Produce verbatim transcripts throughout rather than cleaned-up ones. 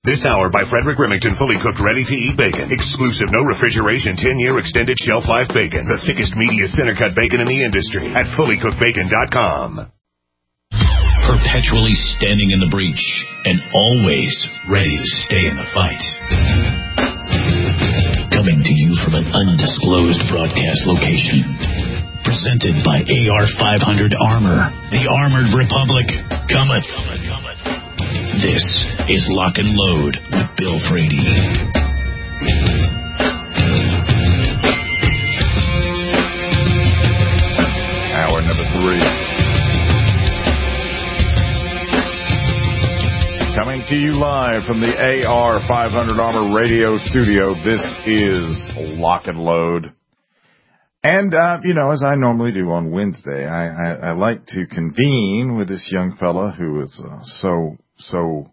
This hour by Frederick Remington, fully cooked, ready-to-eat bacon. Exclusive, no refrigeration, ten-year extended shelf life bacon. The thickest, meatiest, center-cut bacon in the industry at fully cooked bacon dot com. Perpetually standing in the breach and always ready to stay in the fight. Coming to you from an undisclosed broadcast location. Presented by A R five hundred Armor. The Armored Republic cometh. This is Lock and Load with Bill Frady. Hour number three. Coming to you live from the A R five hundred Armor radio studio, this is Lock and Load. And, uh, you know, as I normally do on Wednesday, I, I, I like to convene with this young fella who is uh, so, so,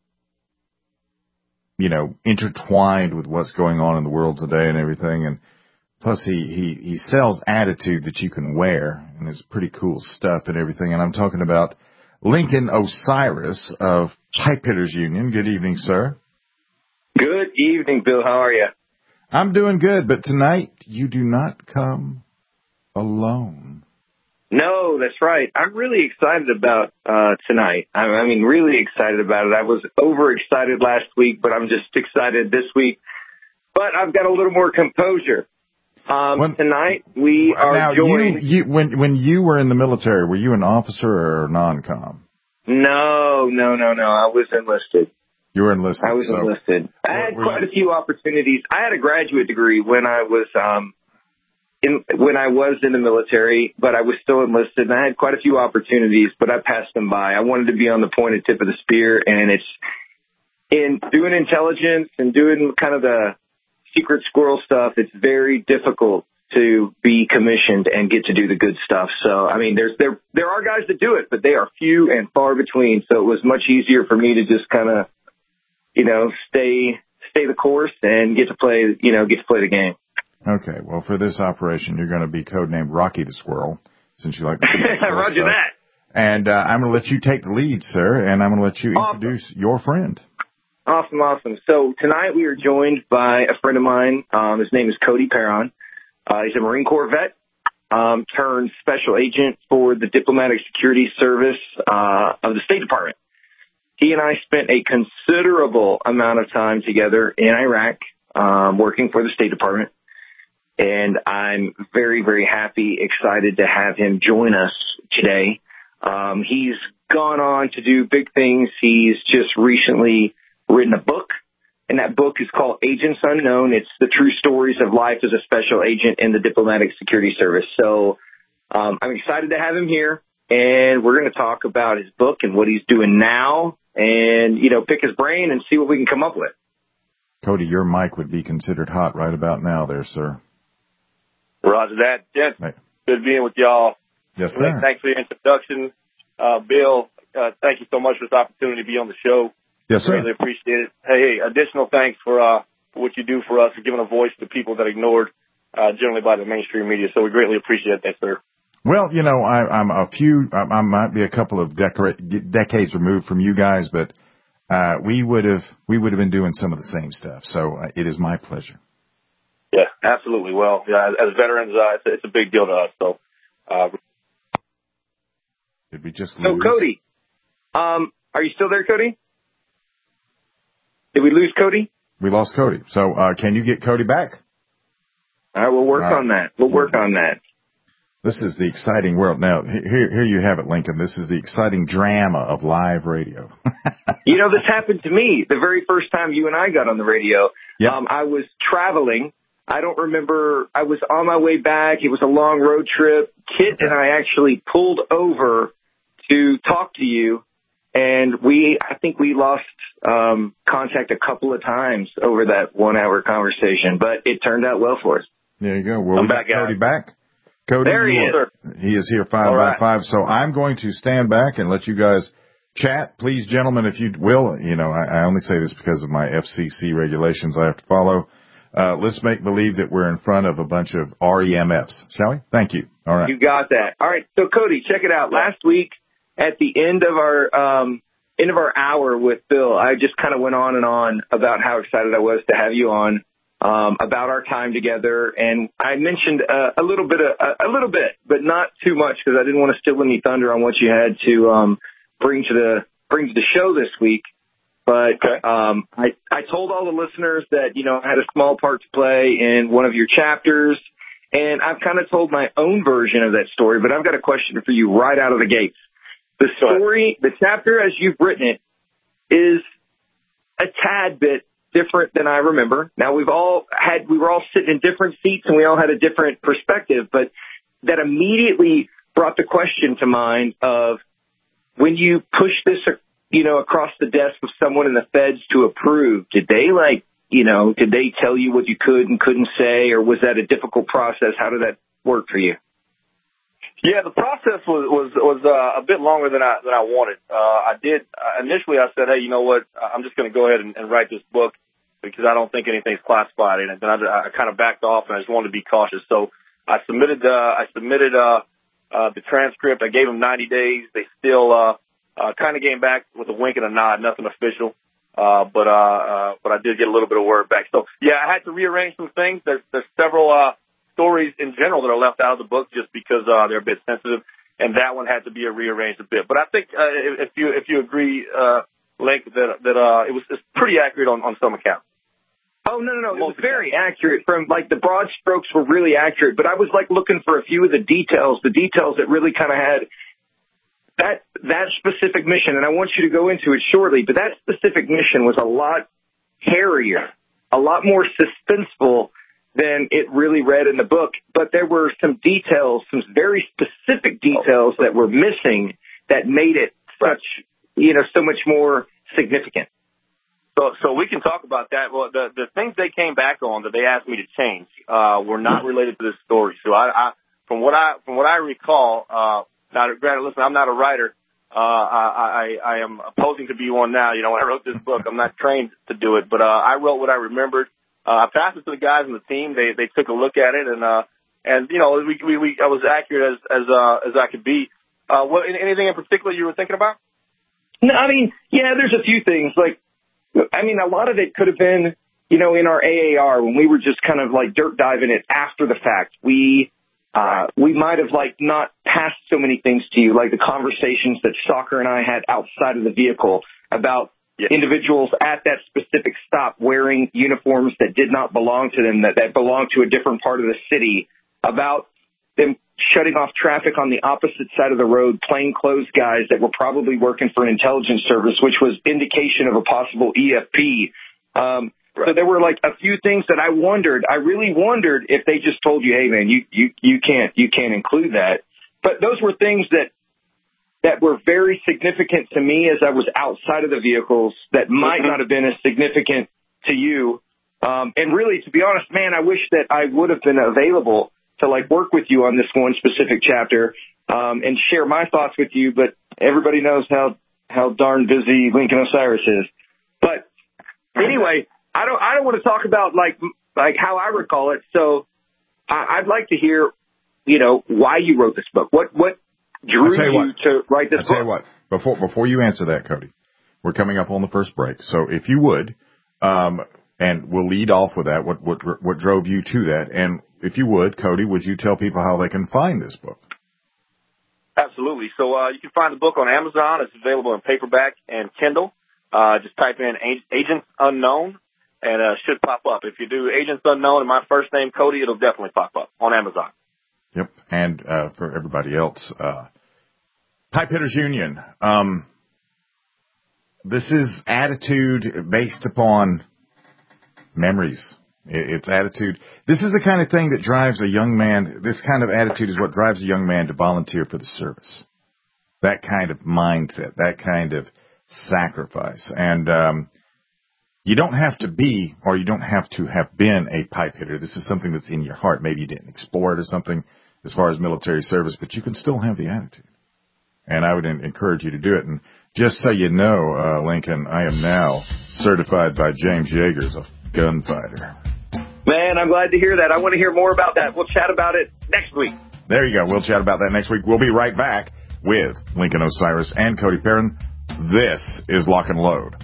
you know, intertwined with what's going on in the world today and everything. And plus he, he, he sells attitude that you can wear, and it's pretty cool stuff and everything. And I'm talking about Lincoln Osiris of Pipe Hitters Union. Good evening, sir. Good evening, Bill. How are you? I'm doing good, but tonight you do not come alone. No, that's right. I'm really excited about uh, tonight. I, I mean, really excited about it. I was overexcited last week, but I'm just excited this week. But I've got a little more composure. Um, when, tonight we are now joined. You, you, when, when you were in the military, were you an officer or non-com? No, no, no, no. I was enlisted. You were enlisted. I was so enlisted. I had were, quite a few opportunities. I had a graduate degree when I was um, in when I was in the military, but I was still enlisted, and I had quite a few opportunities, but I passed them by. I wanted to be on the pointed tip of the spear, and it's in doing intelligence and doing kind of the secret squirrel stuff. It's very difficult to be commissioned and get to do the good stuff. So, I mean, there's there there are guys that do it, but they are few and far between. So it was much easier for me to just kind of, you know, stay stay the course and get to play, you know, get to play the game. Okay, well, for this operation, you're going to be codenamed Rocky the Squirrel, since you like to Roger stuff. that. And uh, I'm going to let you take the lead, sir, and I'm going to let you Awesome. introduce your friend. Awesome, awesome. So tonight we are joined by a friend of mine. Um, his name is Cody Perron. Uh, he's a Marine Corps vet, um, turned special agent for the Diplomatic Security Service uh, of the State Department. He and I spent a considerable amount of time together in Iraq, um, working for the State Department. And I'm very, very happy, excited to have him join us today. Um, he's gone on to do big things. He's just recently written a book, and that book is called Agents Unknown. It's the true stories of life as a special agent in the Diplomatic Security Service. So um, I'm excited to have him here, and we're going to talk about his book and what he's doing now, and, you know, pick his brain and see what we can come up with. Cody, your mic would be considered hot right about now there, sir. Roger that. Gents, hey. Good being with y'all. Yes, sir. Thanks for your introduction. Uh, Bill, uh, thank you so much for this opportunity to be on the show. Yes, sir. Really appreciate it. Hey, hey additional thanks for, uh, for what you do for us and giving a voice to people that are ignored uh, generally by the mainstream media. So we greatly appreciate that, sir. Well, you know, I, I'm a few, I, I might be a couple of decora- decades removed from you guys, but uh, we would have, we would have been doing some of the same stuff. So uh, it is my pleasure. Yeah, absolutely. Well, yeah, as, as veterans, uh, it's, it's a big deal to us. So, uh, did we just lose? So, Cody, um, are you still there, Cody? Did we lose Cody? We lost Cody. So, uh, can you get Cody back? All right, we'll work right. on that. We'll work on that. This is the exciting world. Now, here, here you have it, Lincoln. This is the exciting drama of live radio. You know, this happened to me the very first time you and I got on the radio. Yep. Um, I was traveling. I don't remember. I was on my way back. It was a long road trip. Kit and I actually pulled over to talk to you, and we, I think we lost um, contact a couple of times over that one-hour conversation, but it turned out well for us. There you go. Well, I'm we got back Cody out. back. Cody, there he is. He is here five All by right. five. So I'm going to stand back and let you guys chat. Please, gentlemen, if you will, you know, I, I only say this because of my F C C regulations I have to follow. Uh, let's make believe that we're in front of a bunch of R E M Fs, shall we? Thank you. All right. You got that. All right. So, Cody, check it out. Last week, at the end of our um, end of our hour with Bill, I just kind of went on and on about how excited I was to have you on, um, about our time together. And I mentioned uh, a little bit, of, a, a little bit, but not too much because I didn't want to steal any thunder on what you had to um, bring to the bring to the show this week. But okay. um, I, I told all the listeners that, you know, I had a small part to play in one of your chapters. And I've kind of told my own version of that story, but I've got a question for you right out of the gates. The story, the chapter as you've written it, is a tad bit different than I remember. Now, we've all had, we were all sitting in different seats and we all had a different perspective, but that immediately brought the question to mind of when you push this, you know, across the desk of someone in the feds to approve, did they like, you know, did they tell you what you could and couldn't say, or was that a difficult process? How did that work for you? Yeah, the process was was was uh, a bit longer than I than I wanted. Uh, I did uh, initially. I said, "Hey, you know what? I'm just going to go ahead and, and write this book because I don't think anything's classified in it." Then I, I kind of backed off, and I just wanted to be cautious. So I submitted uh, I submitted uh, uh, the transcript. I gave them ninety days. They still uh, uh, kind of came back with a wink and a nod, nothing official. Uh, but uh, uh, but I did get a little bit of word back. So yeah, I had to rearrange some things. There's there's several. Uh, stories in general that are left out of the book just because uh, they're a bit sensitive, and that one had to be rearranged a bit. But I think uh, if you if you agree, uh, Link, that that uh, it was it's pretty accurate on, on some accounts. Oh no no no, it was very accurate. From like the broad strokes were really accurate, but I was like looking for a few of the details, the details that really kind of had that that specific mission. And I want you to go into it shortly, but that specific mission was a lot hairier, a lot more suspenseful than it really read in the book. But there were some details, some very specific details that were missing that made it such, you know, so much more significant. So, so we can talk about that. Well, the, the things they came back on that they asked me to change, uh, were not related to this story. So I, I, from what I, from what I recall, uh, now granted, listen, I'm not a writer. Uh, I, I, I am opposing to be one now. You know, when I wrote this book, I'm not trained to do it, but, uh, I wrote what I remembered. Uh, I passed it to the guys on the team. They they took a look at it, and uh, and you know, we, we, we I was accurate as as uh, as I could be. Uh, what anything in particular you were thinking about? No, I mean, yeah, there's a few things. Like, I mean, a lot of it could have been, you know, in our A A R when we were just kind of like dirt diving it after the fact. We uh, we might have like not passed so many things to you, like the conversations that Stalker and I had outside of the vehicle about. Yes. Individuals at that specific stop wearing uniforms that did not belong to them, that, that belonged to a different part of the city, about them shutting off traffic on the opposite side of the road, plainclothes guys that were probably working for an intelligence service, which was indication of a possible E F P. Um, right. So there were like a few things that I wondered, I really wondered if they just told you, hey man, you, you, you can't, you can't include that. But those were things that that were very significant to me as I was outside of the vehicles that might not have been as significant to you. Um, and really, to be honest, man, I wish that I would have been available to like work with you on this one specific chapter, um, and share my thoughts with you. But everybody knows how, how darn busy Lincoln Osiris is. But anyway, I don't, I don't want to talk about like, like how I recall it. So I, I'd like to hear, you know, why you wrote this book. What, what, drew you, you to write this I'll book? tell you what, before, before you answer that, Cody, we're coming up on the first break. So if you would, um, and we'll lead off with that, what, what, what drove you to that? And if you would, Cody, would you tell people how they can find this book? Absolutely. So, uh, you can find the book on Amazon. It's available in paperback and Kindle. Uh, just type in Agents Unknown and, uh, should pop up. If you do Agents Unknown and my first name, Cody, it'll definitely pop up on Amazon. Yep. And, uh, for everybody else, uh, Pipe Hitters Union. Um, this is attitude based upon memories. It's attitude. This is the kind of thing that drives a young man. This kind of attitude is what drives a young man to volunteer for the service. That kind of mindset, that kind of sacrifice. And, um, you don't have to be, or you don't have to have been a pipe hitter. This is something that's in your heart. Maybe you didn't explore it or something as far as military service, but you can still have the attitude. And I would encourage you to do it. And just so you know, uh, Lincoln, I am now certified by James Yeager as a gunfighter. Man, I'm glad to hear that. I want to hear more about that. We'll chat about it next week. There you go. We'll chat about that next week. We'll be right back with Lincoln Osiris and Cody Perrin This is Lock and Load.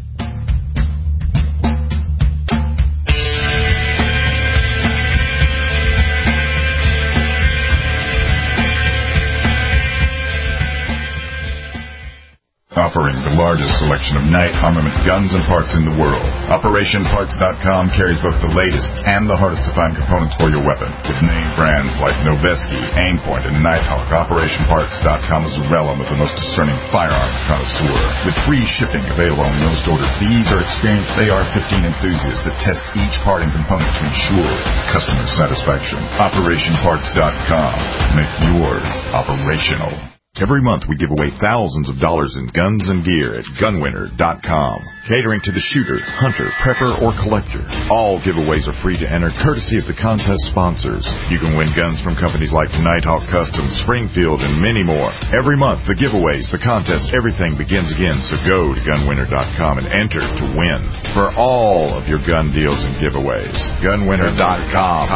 Offering the largest selection of night armament guns and parts in the world, Operation Parts dot com carries both the latest and the hardest to find components for your weapon. With name brands like Noveske, Aimpoint, and Nighthawk, Operation Parts dot com is a realm of the most discerning firearms connoisseur. With free shipping available on most orders, these are experienced A R fifteen enthusiasts that test each part and component to ensure customer satisfaction. Operation Parts dot com. Make yours operational. Every month we give away thousands of dollars in guns and gear at gun winner dot com. Catering to the shooter, hunter, prepper, or collector. All giveaways are free to enter, courtesy of the contest sponsors. You can win guns from companies like Nighthawk Customs, Springfield, and many more. Every month, the giveaways, the contests, everything begins again, so go to gun winner dot com and enter to win for all of your gun deals and giveaways. gun winner dot com.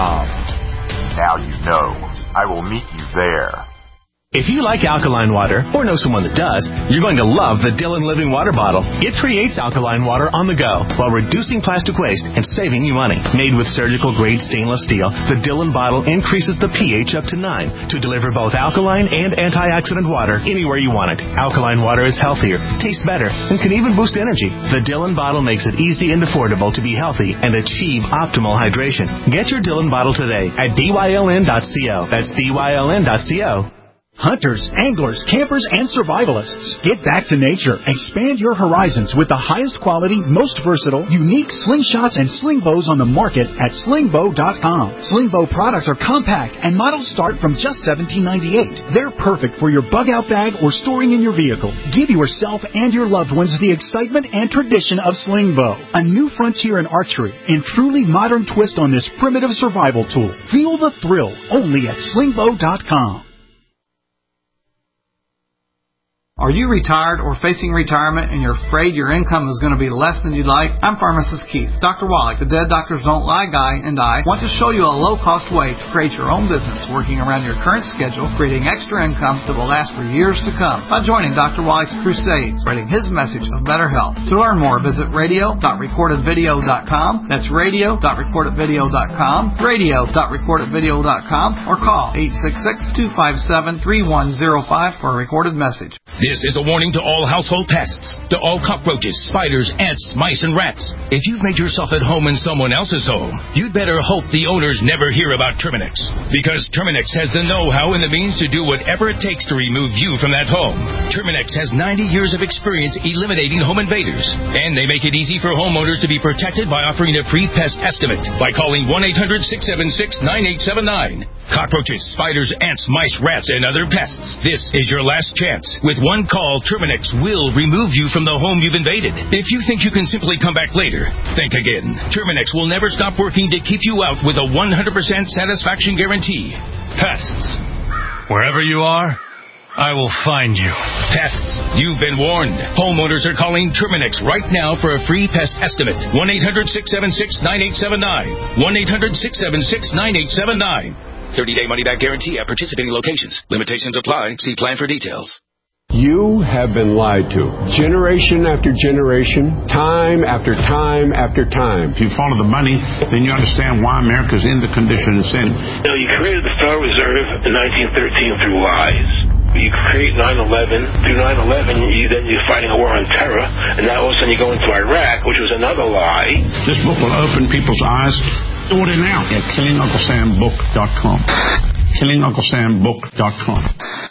Now you know. I will meet you there. If you like alkaline water, or know someone that does, you're going to love the Dillon Living Water Bottle. It creates alkaline water on the go while reducing plastic waste and saving you money. Made with surgical-grade stainless steel, the Dillon bottle increases the pH up to nine to deliver both alkaline and antioxidant water anywhere you want it. Alkaline water is healthier, tastes better, and can even boost energy. The Dillon bottle makes it easy and affordable to be healthy and achieve optimal hydration. Get your Dillon bottle today at D Y L N dot co. That's D Y L N dot co. Hunters, anglers, campers, and survivalists. Get back to nature. Expand your horizons with the highest quality, most versatile, unique slingshots and sling bows on the market at sling bow dot com. Sling bow products are compact and models start from just seventeen ninety-eight. They're perfect for your bug-out bag or storing in your vehicle. Give yourself and your loved ones the excitement and tradition of sling bow. A new frontier in archery and truly modern twist on this primitive survival tool. Feel the thrill only at sling bow dot com. Are you retired or facing retirement and you're afraid your income is going to be less than you'd like? I'm Pharmacist Keith. Doctor Wallach, the Dead Doctors Don't Lie guy, and I want to show you a low-cost way to create your own business working around your current schedule, creating extra income that will last for years to come by joining Doctor Wallach's crusade, spreading his message of better health. To learn more, visit radio dot recorded video dot com. That's radio dot recorded video dot com, radio dot recorded video dot com, or call eight six six, two five seven, three one zero five for a recorded message. This is a warning to all household pests, to all cockroaches, spiders, ants, mice, and rats. If you've made yourself at home in someone else's home, you'd better hope the owners never hear about Terminix. Because Terminix has the know-how and the means to do whatever it takes to remove you from that home. Terminix has ninety years of experience eliminating home invaders. And they make it easy for homeowners to be protected by offering a free pest estimate by calling one eight hundred, six seven six, nine eight seven nine. Cockroaches, spiders, ants, mice, rats, and other pests. This is your last chance. With one call, Terminix will remove you from the home you've invaded. If you think you can simply come back later, think again. Terminix will never stop working to keep you out with a one hundred percent satisfaction guarantee. Pests. Wherever you are, I will find you. Pests. You've been warned. Homeowners are calling Terminix right now for a free pest estimate. one eight hundred, six seven six, nine eight seven nine. one eight hundred, six seven six, nine eight seven nine. thirty-day money-back guarantee at participating locations. Limitations apply. See plan for details. You have been lied to. Generation after generation, time after time after time. If you follow the money, then you understand why America's in the condition it's in. You know, you created the Federal Reserve in nineteen thirteen through lies. You create nine eleven. Through nine eleven, you, then you're fighting a war on terror. And now all of a sudden you go into Iraq, which was another lie. This book will open people's eyes. Order now at killing uncle sam book dot com. killing uncle sam book dot com.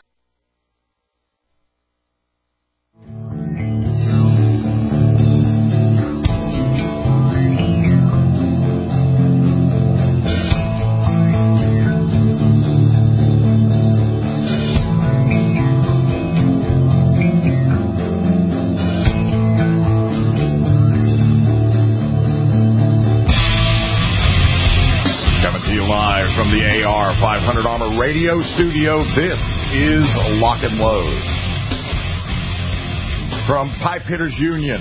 From the A R five hundred Armor Radio Studio, this is Lock and Load. From Pipe Hitters Union.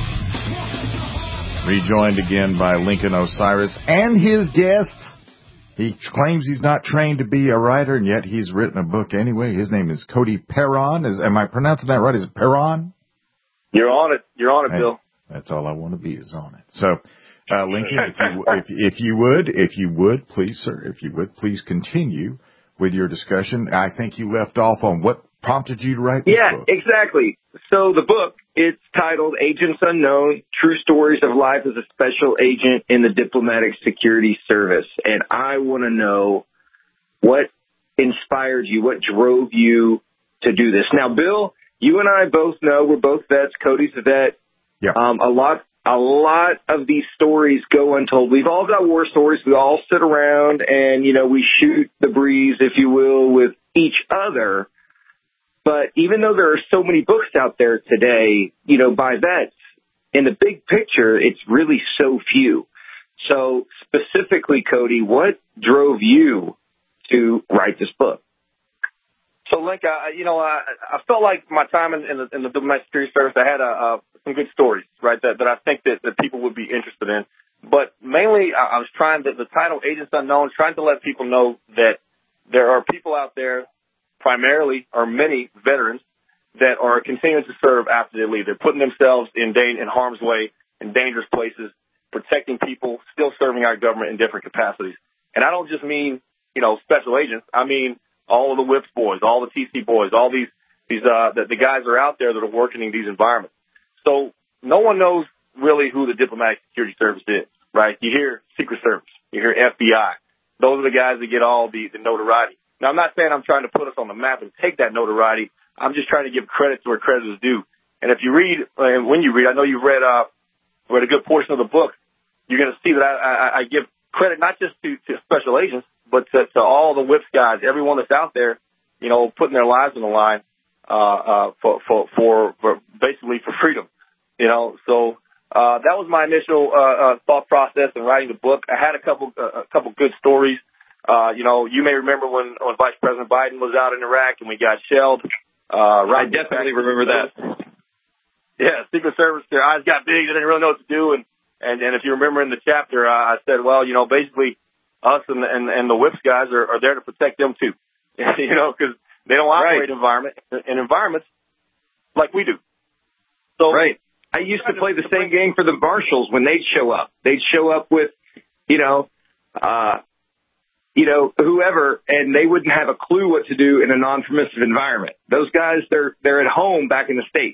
Rejoined again by Lincoln Osiris and his guest. He claims he's not trained to be a writer, and yet he's written a book anyway. His name is Cody Perron. Is, am I pronouncing that right? Is it Perron? You're on it. You're on it, hey, Bill. That's all I want to be is on it. So, uh, Lincoln, if you, if, if you would, if you would, please, sir, if you would, please continue with your discussion. I think you left off on what prompted you to write this yeah, book. Yeah, exactly. So the book, it's titled Agents Unknown, True Stories of Life as a Special Agent in the Diplomatic Security Service. And I want to know what inspired you, what drove you to do this. Now, Bill, you and I both know we're both vets. Cody's a vet. Yep. Um, a lot, a lot of these stories go untold. We've all got war stories. We all sit around and, you know, we shoot the breeze, if you will, with each other. But even though there are so many books out there today, you know, by vets, in the big picture, it's really so few. So specifically, Cody, what drove you to write this book? So, Link, I, you know, I, I felt like my time in, in the, in the domestic security service, I had a, a, some good stories, right, that, that I think that, that people would be interested in. But mainly, I, I was trying to, the title Agents Unknown, trying to let people know that there are people out there, primarily, or many veterans, that are continuing to serve after they leave. They're putting themselves in, in harm's way, in dangerous places, protecting people, still serving our government in different capacities. And I don't just mean, you know, special agents. I mean all of the WHIPS boys, all the T C boys, all these, these, uh, the, the guys are out there that are working in these environments. So no one knows really who the Diplomatic Security Service is, right? You hear Secret Service, you hear F B I. Those are the guys that get all the, the notoriety. Now, I'm not saying I'm trying to put us on the map and take that notoriety. I'm just trying to give credit to where credit is due. And if you read, and when you read, I know you've read, uh, read a good portion of the book, you're going to see that I, I, I give credit not just to, to special agents, but to, to all the WHIPS guys, everyone that's out there, you know, putting their lives on the line, uh, uh, for, for, for, for basically for freedom, you know. So, uh, that was my initial, uh, uh, thought process in writing the book. I had a couple, uh, a couple good stories. Uh, you know, you may remember when, when Vice President Biden was out in Iraq and we got shelled. Uh, right. I definitely remember that. Yeah, Secret Service, their eyes got big. They didn't really know what to do. And, and, and if you remember in the chapter, uh, I said, well, you know, basically us and, and, and the WHIPS guys are, are there to protect them too. You know, because they don't operate right. environment in environments like we do. So, right. I used to play the same game for the marshals when they'd show up. They'd show up with, you know, uh, you know, whoever, and they wouldn't have a clue what to do in a non-permissive environment. Those guys, they're they're at home back in the States.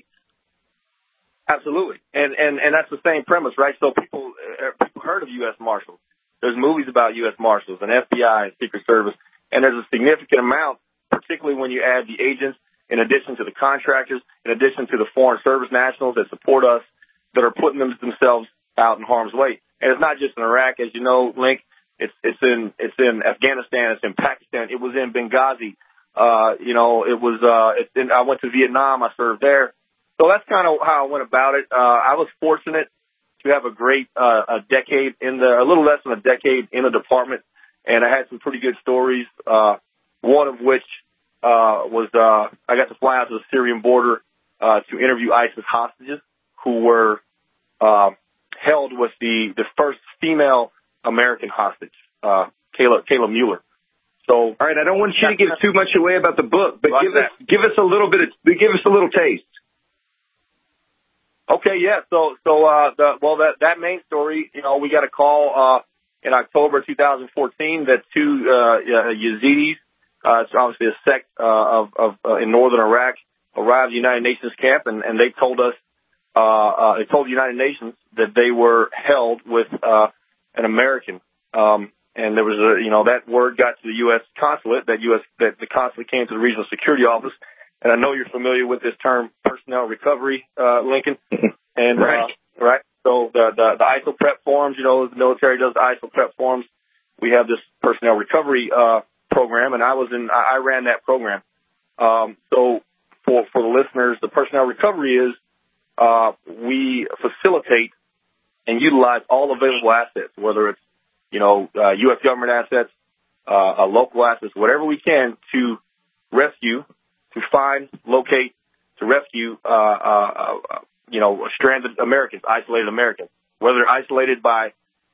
Absolutely, and and and that's the same premise, right? So people uh, people heard of U S Marshals. There's movies about U S Marshals and F B I and Secret Service, and there's a significant amount, particularly when you add the agents, in addition to the contractors, in addition to the foreign service nationals that support us, that are putting them, themselves out in harm's way. And it's not just in Iraq, as you know, Link. It's it's in it's in Afghanistan. It's in Pakistan. It was in Benghazi. Uh, you know, it was. Uh, it's in, I went to Vietnam. I served there. So that's kind of how I went about it. Uh, I was fortunate to have a great uh, a decade in the a little less than a decade in the department, and I had some pretty good stories. Uh, one of which uh, was uh, I got to fly out to the Syrian border uh, to interview ISIS hostages who were uh, held with the the first female American hostage, uh, Kayla, Kayla Mueller. So, all right, I don't want you to give too much away about the book, but give us, give us a little bit of, give us a little taste. Okay, yeah. So, so, uh, the, well, that, that main story, you know, we got a call, uh, in October two thousand fourteen that two, uh, Yazidis, uh, it's obviously a sect, uh, of, of, uh, in northern Iraq arrived at the United Nations camp, and, and they told us, uh, uh, they told the United Nations that they were held with, uh, an American, um, and there was a, you know, that word got to the U S consulate, that U S, that the consulate came to the regional security office, and I know you're familiar with this term, personnel recovery, uh, Lincoln, and, right. uh, right, so the, the, the I S O prep forms, you know, the military does the I S O prep forms, we have this personnel recovery, uh, program, and I was in, I, I ran that program, um, so for, for the listeners, the personnel recovery is, uh, we facilitate and utilize all available assets, whether it's, you know, uh, U S government assets, uh, uh, local assets, whatever we can to rescue, to find, locate, to rescue, uh, uh, uh, you know, stranded Americans, isolated Americans, whether they're isolated by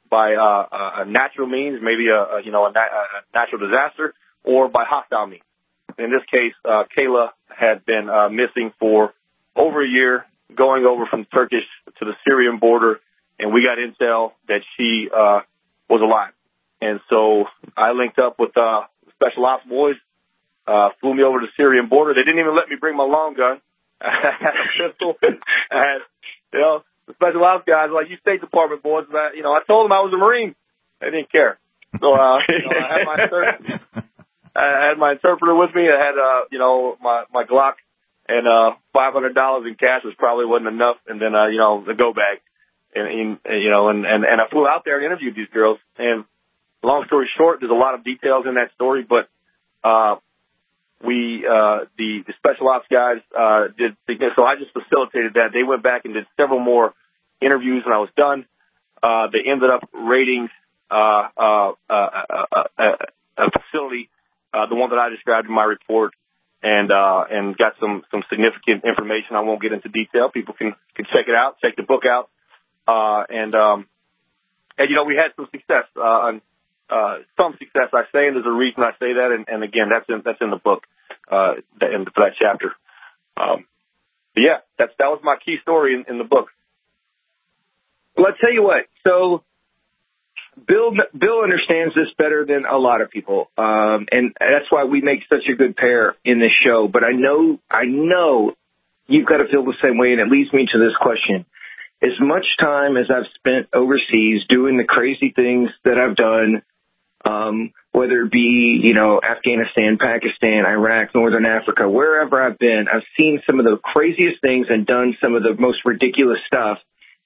by uh, a natural means, maybe a, a you know a, na- a natural disaster, or by hostile means. In this case, uh, Kayla had been uh, missing for over a year, going over from Turkish to the Syrian border, and we got intel that she uh, was alive. And so I linked up with uh, Special Ops boys, uh, flew me over to the Syrian border. They didn't even let me bring my long gun. I had a pistol. I had, you know, the Special Ops guys were like, you State Department boys. But, you know, I told them I was a Marine. They didn't care. So, uh, you know, I had my inter- I had my interpreter with me. I had, uh, you know, my, my Glock and, uh, five hundred dollars in cash, which probably wasn't enough. And then, uh, you know, the go bag. And, and you know, and, and, and I flew out there and interviewed these girls. And long story short, there's a lot of details in that story, but, uh, we, uh, the, the Special Ops guys, uh, did, so I just facilitated that. They went back and did several more interviews when I was done. Uh, they ended up rating, uh, uh, uh, uh, uh a facility, uh, the one that I described in my report, and, uh, and got some, some significant information. I won't get into detail. People can, can check it out, check the book out. Uh, and, um, and, you know, we had some success, uh, uh, some success, I say, and there's a reason I say that. And, and again, that's in, that's in the book, uh, in, for that chapter. Um, but yeah, that's, that was my key story in, in the book. Well, I'll tell you what. So Bill, Bill understands this better than a lot of people. Um, and that's why we make such a good pair in this show. But I know, I know you've got to feel the same way. And it leads me to this question. As much time as I've spent overseas doing the crazy things that I've done, um, whether it be, you know, Afghanistan, Pakistan, Iraq, Northern Africa, wherever I've been, I've seen some of the craziest things and done some of the most ridiculous stuff.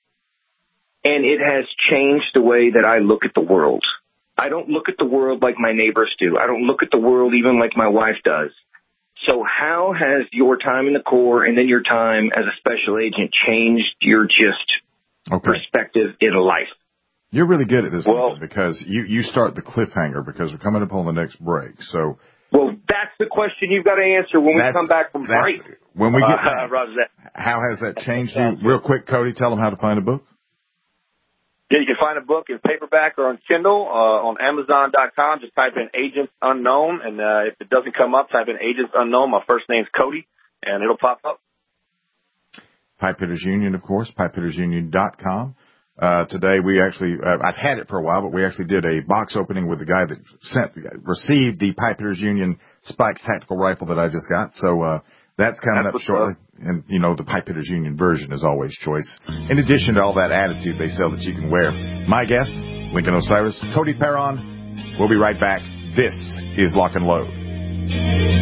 And it has changed the way that I look at the world. I don't look at the world like my neighbors do. I don't look at the world even like my wife does. So how has your time in the Corps and then your time as a special agent changed your just okay. perspective in life? You're really good at this, well, because you, you start the cliffhanger because we're coming up on the next break. So, well, that's the question you've got to answer when we come back from break. When we get back, uh, Roger that. How has that changed you? Real quick, Cody, tell them how to find a book. Yeah, you can find a book in paperback or on Kindle, uh, on Amazon dot com. Just type in Agents Unknown, and uh, if it doesn't come up, type in Agents Unknown. My first name's Cody, and it'll pop up. Pipehitters Union, of course, pipehitters union dot com. Uh, today we actually, uh, I've had it for a while, but we actually did a box opening with the guy that sent, received the Pipehitters Union Spikes tactical rifle that I just got. So, uh, that's coming That's up shortly. Up. And, you know, the Pipehitters Union version is always choice. In addition to all that attitude they sell that you can wear. My guest, Lincoln Osiris, Cody Perron. We'll be right back. This is Lock and Load.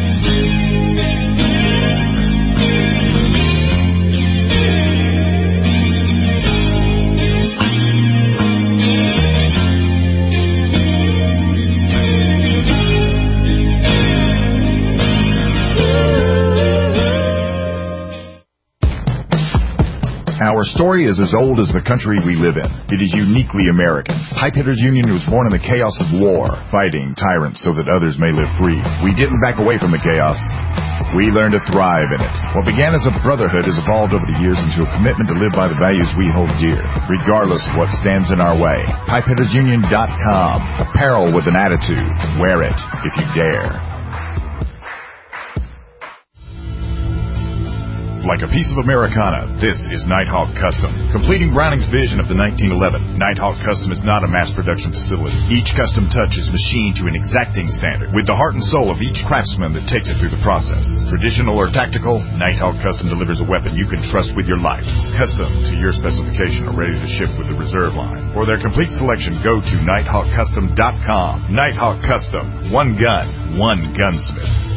Our story is as old as the country we live in. It is uniquely American. Pipehitters Union was born in the chaos of war, fighting tyrants so that others may live free. We didn't back away from the chaos. We learned to thrive in it. What began as a brotherhood has evolved over the years into a commitment to live by the values we hold dear, regardless of what stands in our way. Pipehitters Union dot com. Apparel with an attitude. Wear it if you dare. Like a piece of Americana, this is Nighthawk Custom. Completing Browning's vision of the nineteen eleven, Nighthawk Custom is not a mass production facility. Each custom touch is machined to an exacting standard, with the heart and soul of each craftsman that takes it through the process. Traditional or tactical, Nighthawk Custom delivers a weapon you can trust with your life. Custom to your specification or ready to ship with the reserve line. For their complete selection, go to Nighthawk Custom dot com. Nighthawk Custom. One gun, one gunsmith.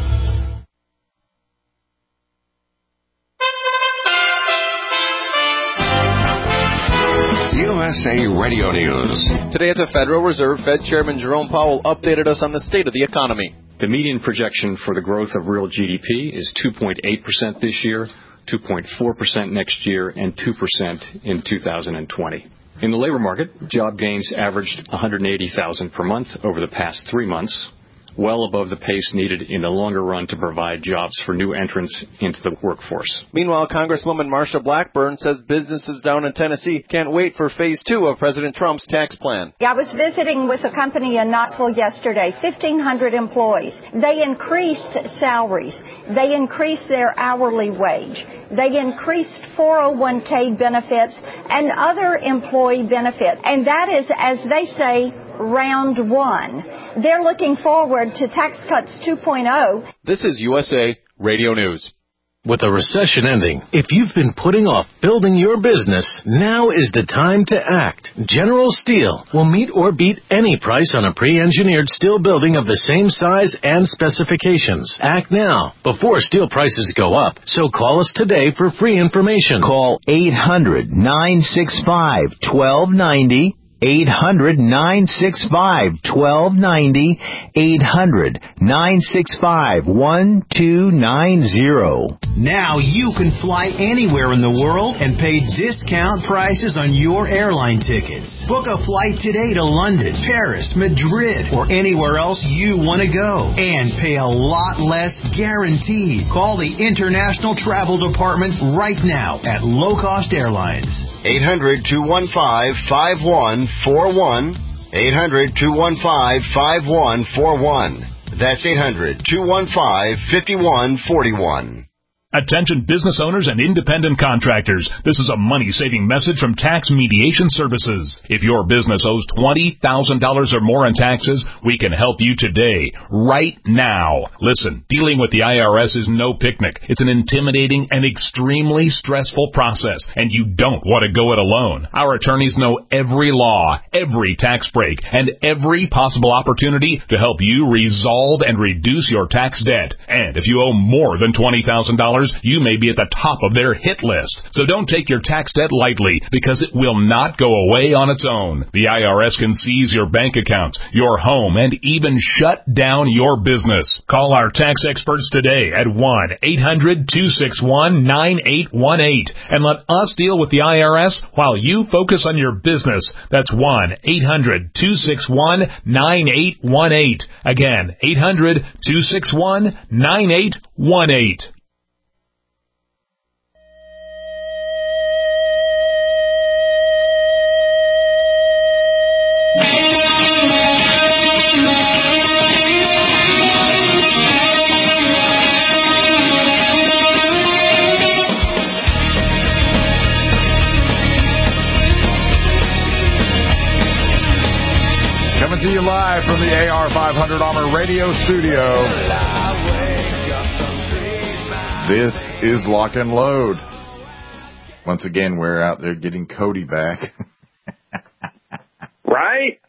U S A Radio News. Today at the Federal Reserve, Fed Chairman Jerome Powell updated us on the state of the economy. The median projection for the growth of real G D P is two point eight percent this year, two point four percent next year, and two percent in two thousand twenty. In the labor market, job gains averaged one hundred eighty thousand per month over the past three months. well above the pace needed in the longer run to provide jobs for new entrants into the workforce. Meanwhile, Congresswoman Marsha Blackburn says businesses down in Tennessee can't wait for phase two of President Trump's tax plan. I was visiting with a company in Knoxville yesterday, fifteen hundred employees. They increased salaries. They increased their hourly wage. They increased four oh one k benefits and other employee benefits. And that is, as they say, round one. They're looking forward to tax cuts two point oh. This is U S A Radio News. With a recession ending, if you've been putting off building your business, now is the time to act. General Steel will meet or beat any price on a pre-engineered steel building of the same size and specifications. Act now, before steel prices go up. So call us today for free information. Call eight hundred, nine six five, one two nine zero. eight hundred, nine six five, one two nine zero. eight hundred, nine six five, one two nine zero. Now you can fly anywhere in the world and pay discount prices on your airline tickets. Book a flight today to London, Paris, Madrid, or anywhere else you want to go and pay a lot less guaranteed. Call the International Travel Department right now at Low Cost Airlines. eight hundred, two one five, five one four one. eight hundred, two one five, five one four one. That's eight hundred, two one five, five one four one. Attention business owners and independent contractors. This is a money-saving message from Tax Mediation Services. If your business owes twenty thousand dollars or more in taxes, we can help you today, right now. Listen, dealing with the I R S is no picnic. It's an intimidating and extremely stressful process, and you don't want to go it alone. Our attorneys know every law, every tax break, and every possible opportunity to help you resolve and reduce your tax debt. And if you owe more than twenty thousand dollars, you may be at the top of their hit list. So don't take your tax debt lightly, because it will not go away on its own. The I R S can seize your bank accounts, your home, and even shut down your business. Call our tax experts today at one eight hundred, two six one, nine eight one eight and let us deal with the I R S while you focus on your business. That's one eight hundred, two six one, nine eight one eight. Again, eight hundred, two six one, nine eight one eight. Coming to you live from the A R five hundred Armor Radio Studio. This is Lock and Load. Once again, we're out there getting Cody back. Right?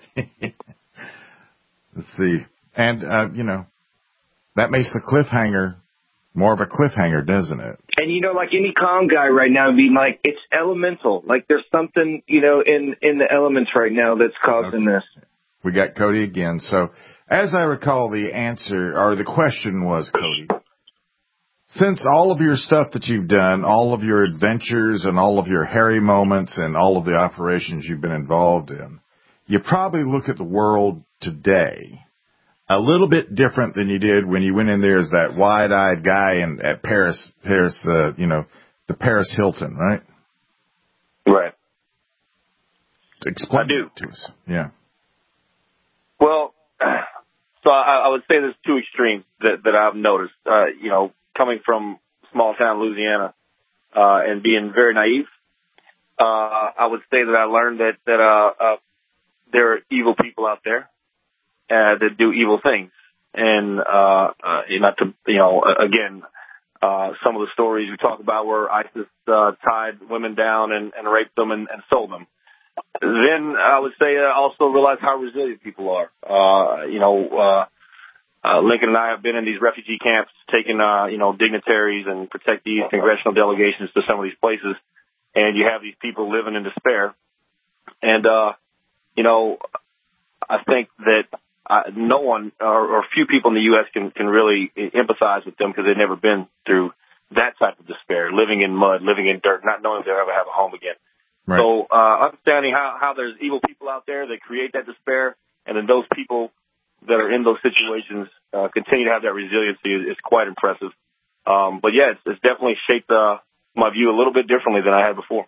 Let's see. And, uh, you know, that makes the cliffhanger more of a cliffhanger, doesn't it? And, you know, like any calm guy right now would be like, it's elemental. Like there's something, you know, in, in the elements right now that's causing okay. this. We got Cody again. So, as I recall, the answer, or the question was, Cody, since all of your stuff that you've done, all of your adventures and all of your hairy moments and all of the operations you've been involved in, you probably look at the world today a little bit different than you did when you went in there as that wide-eyed guy in, at Paris, Paris, uh, you know, the Paris Hilton, right? Right. Explain I do. it to us. Yeah. Well, so I, I would say there's two extremes that, that I've noticed. Uh, you know, coming from small town Louisiana uh, and being very naive, uh, I would say that I learned that that uh, uh, there are evil people out there uh, that do evil things, and uh, uh, not to you know again, uh, some of the stories we talk about where ISIS uh, tied women down and, and raped them and, and sold them. Then I would say I also realize how resilient people are. Uh, you know, uh, uh, Lincoln and I have been in these refugee camps, taking, uh, you know, dignitaries and protectees, congressional delegations to some of these places. And you have these people living in despair. And, uh, you know, I think that uh, no one or, or few people in the U S can, can really empathize with them because they've never been through that type of despair, living in mud, living in dirt, not knowing if they'll ever have a home again. Right. So uh, understanding how, how there's evil people out there that create that despair, and then those people that are in those situations uh, continue to have that resiliency is, is quite impressive. Um, but yeah, it's, it's definitely shaped uh, my view a little bit differently than I had before.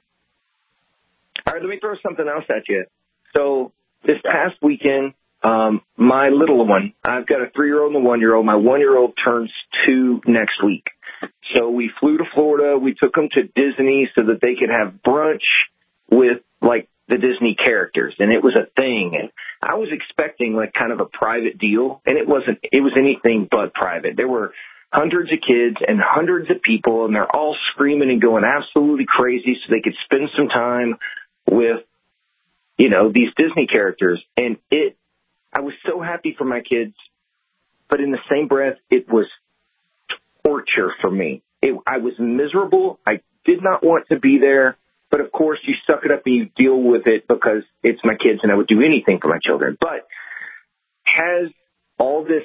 All right, let me throw something else at you. So this past weekend, um, my little one, I've got a three-year-old and a one-year-old. My one-year-old turns two next week. So we flew to Florida. We took them to Disney so that they could have brunch with, like, the Disney characters. And it was a thing. And I was expecting, like, kind of a private deal. And it wasn't. It was anything but private. There were hundreds of kids and hundreds of people, and they're all screaming and going absolutely crazy so they could spend some time with, you know, these Disney characters. And it, I was so happy for my kids, but in the same breath, it was torture for me. It, I was miserable. I did not want to be there, but of course you suck it up and you deal with it because it's my kids and I would do anything for my children. But has all this,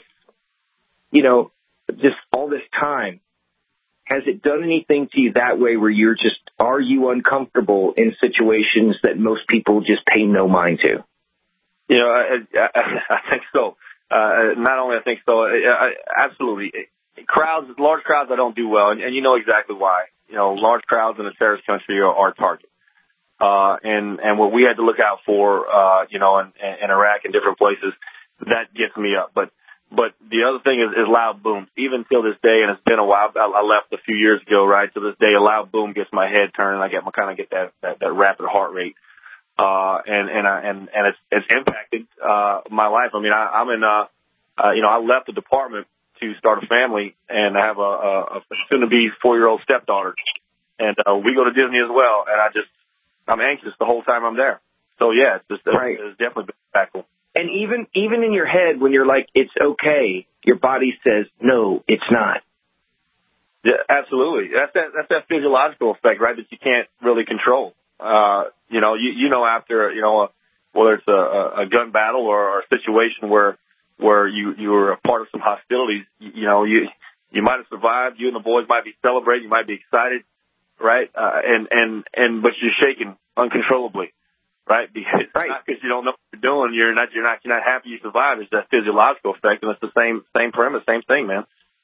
you know, just all this time, has it done anything to you that way where you're just, are you uncomfortable in situations that most people just pay no mind to? You know, I, I, I think so. Uh, not only I think so, I, I, absolutely. Crowds, large crowds, I don't do well, and, and you know exactly why. You know, large crowds in a terrorist country are our target. Uh, and, and what we had to look out for, uh, you know, in, in Iraq and different places, that gets me up. But But the other thing is, is loud booms. Even till this day, and it's been a while, I, I left a few years ago, right? To this day, a loud boom gets my head turning. I get my kind of get that, that, that rapid heart rate. Uh, and, and, I, and, and it's, it's impacted, uh, my life. I mean, I, I'm in, uh, uh, you know, I left the department to start a family and I have a, a, a soon to be four year old stepdaughter. And, uh, we go to Disney as well. And I just, I'm anxious the whole time I'm there. So yeah, it's just, right. it's, it's definitely been impactful. And even even in your head, when you're like, it's okay, your body says, no, it's not. Yeah, absolutely. That's that, that's that physiological effect, right, that you can't really control. Uh, you know, you, you know, after, you know, a, whether it's a, a gun battle or a situation where where you, you were a part of some hostilities, you, you know, you you might have survived. You and the boys might be celebrating. You might be excited, right? Uh, and, and, and but you're shaking uncontrollably. Right, because right. Not because you don't know what you're doing, you're not, you're not, you're not happy you survived. It's that physiological effect, and it's the same, same premise, same thing, man.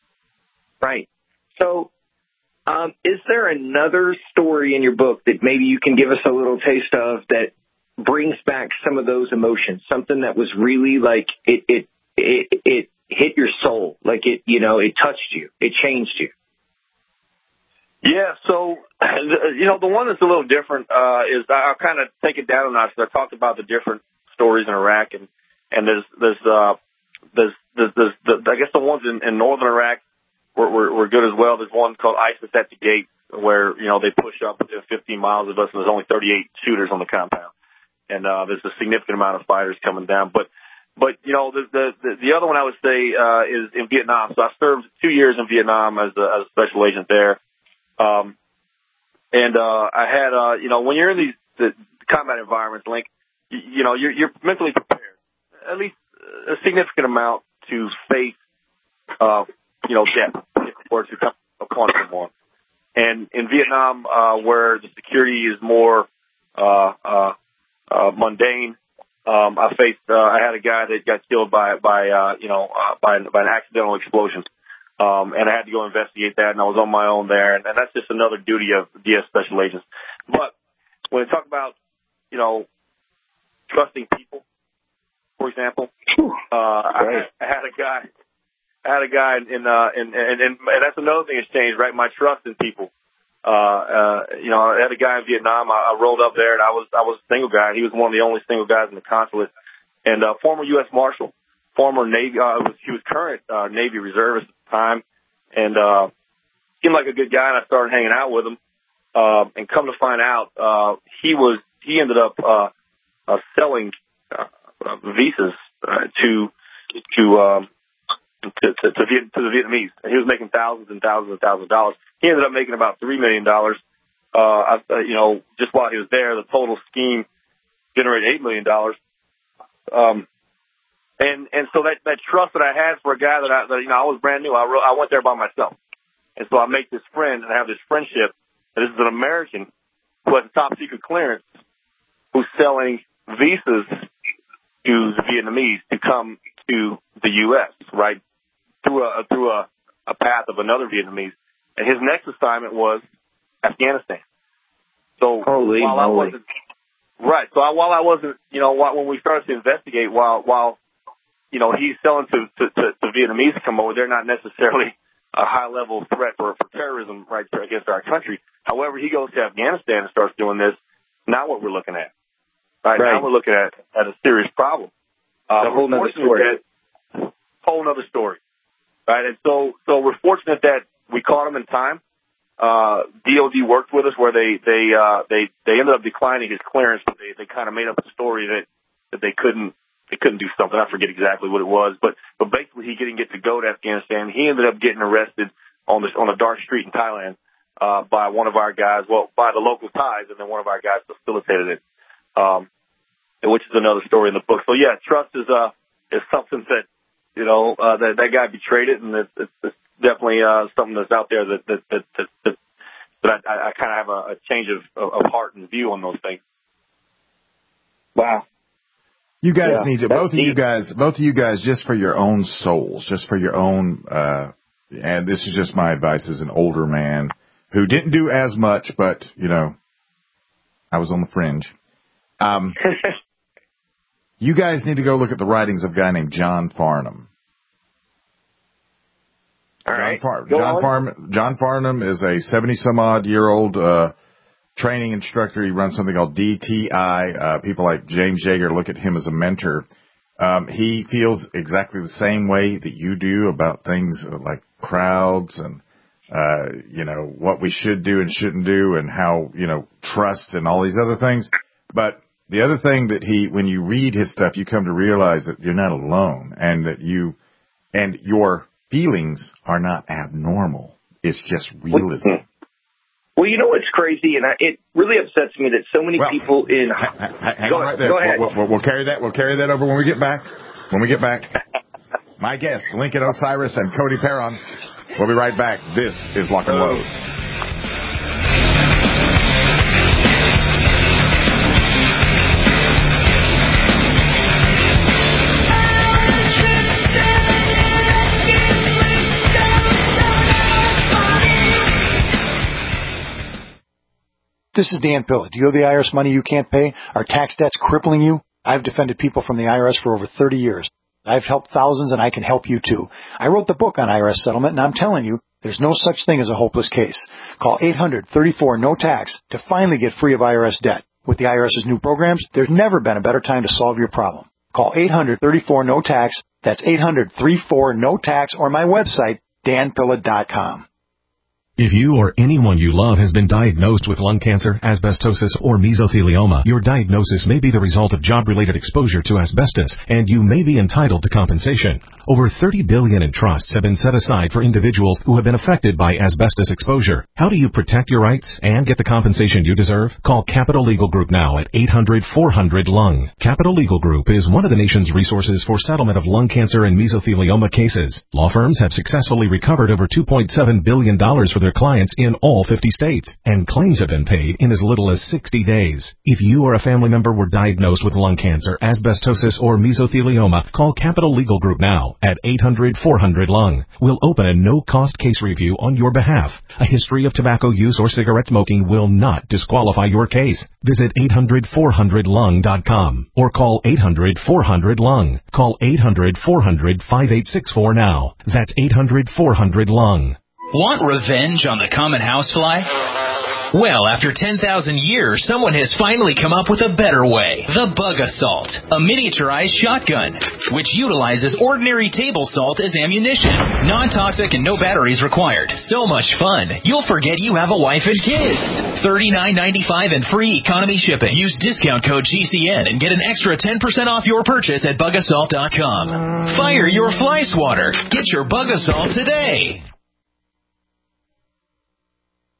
Right. So, um, is there another story in your book that maybe you can give us a little taste of that brings back some of those emotions? Something that was really like it, it, it, it hit your soul, like it, you know, it touched you, it changed you. Yeah, so, you know, the one that's a little different uh, is I'll kind of take it down a notch. I talked about the different stories in Iraq, and, and there's, there's, uh, there's, there's, there's the, I guess the ones in, in northern Iraq were, were, were good as well. There's one called ISIS at the Gate where, you know, they push up within fifteen miles of us, and there's only thirty-eight shooters on the compound. And uh, there's a significant amount of fighters coming down. But, but you know, the, the, the, the other one I would say uh, is in Vietnam. So I served two years in Vietnam as a, as a special agent there. Um, and, uh, I had, uh, you know, when you're in these the combat environments, Link, you, you know, you're, you're mentally prepared, at least a significant amount to face, uh, you know, death or to come upon someone. And in Vietnam, uh, where the security is more, uh, uh, uh, mundane, um, I faced, uh, I had a guy that got killed by, by, uh, you know, uh, by, by an accidental explosion. Um, and I had to go investigate that, and I was on my own there, and, and that's just another duty of D S Special Agents. But when we talk about, you know, trusting people, for example, uh, I, I had a guy, I had a guy in, uh, in, and, and, and that's another thing that's changed, right? My trust in people. Uh, uh, you know, I had a guy in Vietnam. I, I rolled up there, and I was, I was a single guy. He was one of the only single guys in the consulate, and uh, former U S Marshal. Former Navy, uh, was, he was current uh, Navy reservist at the time, and uh, seemed like a good guy. And I started hanging out with him, uh, and come to find out, uh, he was he ended up uh, uh, selling uh, uh, visas uh, to to, um, to to to, Viet, to the Vietnamese. He was making thousands and thousands and thousands of dollars. He ended up making about three million dollars. Uh, uh, you know, just while he was there, the total scheme generated eight million dollars. Um, And and so that, that trust that I had for a guy that I that, you know I was brand new. I wrote, I went there by myself, and so I make this friend and I have this friendship. And this is an American who has a top secret clearance, who's selling visas to the Vietnamese to come to the U S, right, through a through a, a path of another Vietnamese. And his next assignment was Afghanistan. So Holy while I moly. wasn't right, so I, while I wasn't, you know, while, when we started to investigate, while while you know he's selling to to, to, to Vietnamese to come over, they're not necessarily a high level threat for, for terrorism right against our country. However, he goes to Afghanistan and starts doing this. Not what we're looking at. Right, right. Now we're looking at at a serious problem. Uh, a whole nother story. That, whole nother story. Right, and so so we're fortunate that we caught him in time. Uh, D O D worked with us where they they uh, they they ended up declining his clearance, but they, they kind of made up a story that, that they couldn't they couldn't do something. I forget exactly what it was, but but basically he didn't get to go to Afghanistan. He ended up getting arrested on this on a dark street in Thailand uh, by one of our guys, well by the local Thais, and then one of our guys facilitated it, um, which is another story in the book. So yeah, trust is uh is something that. You know, uh, that, that guy betrayed it, and it's, it's, it's definitely uh, something that's out there that that that, that, that, that I, I kind of have a, a change of, of heart and view on those things. Wow. You guys Yeah, need to, both of you guys, both of you guys, just for your own souls, just for your own, uh, and this is just my advice as an older man who didn't do as much, but, you know, I was on the fringe. Um, you guys need to go look at the writings of a guy named John Farnham. All John, right. Far- Go John on. Farnham. John Farnham is a seventy-some-odd-year-old uh, training instructor. He runs something called D T I. Uh, people like James Yeager look at him as a mentor. Um, he feels exactly the same way that you do about things like crowds and, uh, you know, what we should do and shouldn't do and how, you know, trust and all these other things. But the other thing that he, when you read his stuff, you come to realize that you're not alone and that you, and your feelings are not abnormal. It's just realism. Well, you know what's crazy, and I, it really upsets me that so many well, people in. Hang, hang go, on right there. Go ahead. We'll, we'll, we'll carry that. We'll carry that over when we get back. When we get back, my guests, Lincoln Osiris and Cody Perron. We'll be right back. This is Lock and Load. This is Dan Pilla. Do you have the I R S money you can't pay? Are tax debts crippling you? I've defended people from the I R S for over thirty years. I've helped thousands, and I can help you too. I wrote the book on I R S settlement, and I'm telling you, there's no such thing as a hopeless case. Call eight hundred thirty-four no tax to finally get free of I R S debt. With the IRS's new programs, there's never been a better time to solve your problem. Call eight hundred thirty-four no tax. That's eight hundred thirty-four no tax, or my website, dan pilla dot com. If you or anyone you love has been diagnosed with lung cancer, asbestosis, or mesothelioma, your diagnosis may be the result of job-related exposure to asbestos, and you may be entitled to compensation. Over thirty billion dollars in trusts have been set aside for individuals who have been affected by asbestos exposure. How do you protect your rights and get the compensation you deserve? Call Capital Legal Group now at eight hundred four hundred lung. Capital Legal Group is one of the nation's resources for settlement of lung cancer and mesothelioma cases. Law firms have successfully recovered over two point seven billion dollars for their clients in all fifty states, and claims have been paid in as little as sixty days. If you or a family member were diagnosed with lung cancer, asbestosis, or mesothelioma, call Capital Legal Group now at eight hundred four hundred lung. We'll open a no-cost case review on your behalf. A history of tobacco use or cigarette smoking will not disqualify your case. Visit eight hundred four hundred lung dot com or call eight hundred four hundred lung. Call eight hundred four hundred five eight six four now. That's eight hundred four hundred lung. Want revenge on the common housefly? Well, after ten thousand years, someone has finally come up with a better way. The Bug Assault, a miniaturized shotgun, which utilizes ordinary table salt as ammunition. Non-toxic and no batteries required. So much fun, you'll forget you have a wife and kids. thirty-nine ninety-five and free economy shipping. Use discount code G C N and get an extra ten percent off your purchase at bug assault dot com. Fire your fly swatter. Get your Bug Assault today.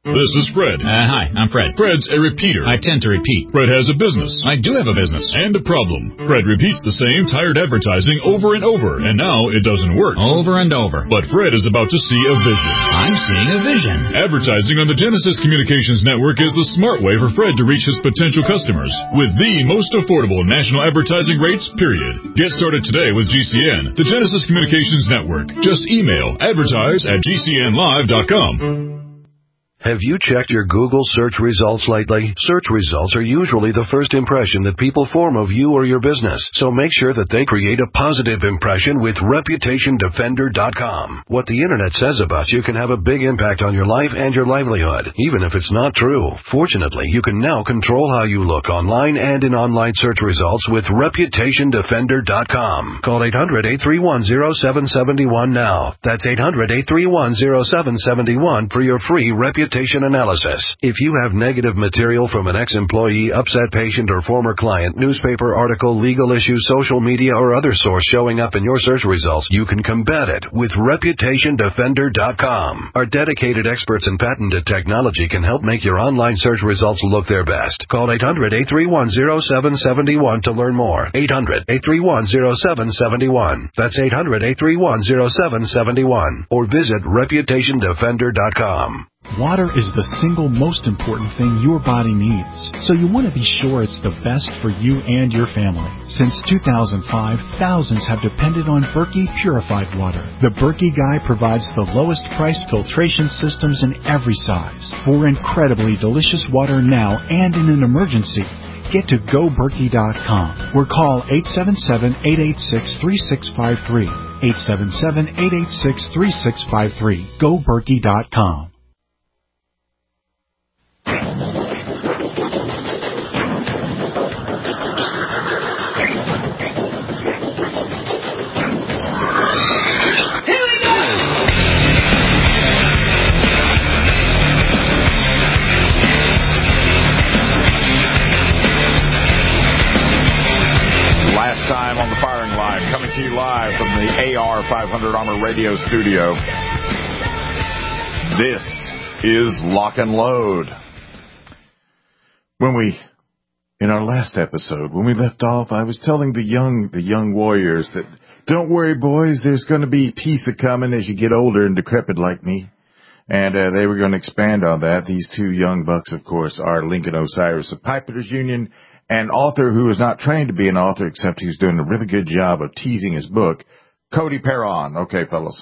This is Fred. Uh, hi, I'm Fred. Fred's a repeater. I tend to repeat. Fred has a business. I do have a business. And a problem. Fred repeats the same tired advertising over and over, and now it doesn't work. Over and over. But Fred is about to see a vision. I'm seeing a vision. Advertising on the Genesis Communications Network is the smart way for Fred to reach his potential customers with the most affordable national advertising rates, period. Get started today with G C N, the Genesis Communications Network. Just email advertise at g c n live dot com. Have you checked your Google search results lately? Search results are usually the first impression that people form of you or your business, so make sure that they create a positive impression with reputation defender dot com. What the internet says about you can have a big impact on your life and your livelihood, even if it's not true. Fortunately, you can now control how you look online and in online search results with reputation defender dot com. Call eight hundred, eight three one, zero seven seven one now. That's eight hundred, eight three one, zero seven seven one for your free reputation analysis. If you have negative material from an ex-employee, upset patient, or former client, newspaper article, legal issue, social media, or other source showing up in your search results, you can combat it with reputation defender dot com. Our dedicated experts in patented technology can help make your online search results look their best. Call eight hundred, eight three one, zero seven seven one to learn more. eight hundred, eight three one, zero seven seven one. That's eight hundred, eight three one, zero seven seven one. Or visit reputation defender dot com. Water is the single most important thing your body needs, so you want to be sure it's the best for you and your family. Since two thousand five, thousands have depended on Berkey purified water. The Berkey Guy provides the lowest priced filtration systems in every size for incredibly delicious water now and in an emergency. Get to go berkey dot com or call eight seven seven, eight eight six, three six five three. eight seven seven, eight eight six, three six five three. go berkey dot com. Time on the firing line, coming to you live from the A R five hundred Armor Radio Studio. This is Lock and Load. When we, in our last episode, when we left off, I was telling the young, the young warriors that, don't worry, boys, there's going to be peace a-coming as you get older and decrepit like me. And uh, they were going to expand on that. These two young bucks, of course, are Lincoln Osiris of Pipetters Union, an author who is not trained to be an author, except he's doing a really good job of teasing his book, Cody Perron. Okay, fellas.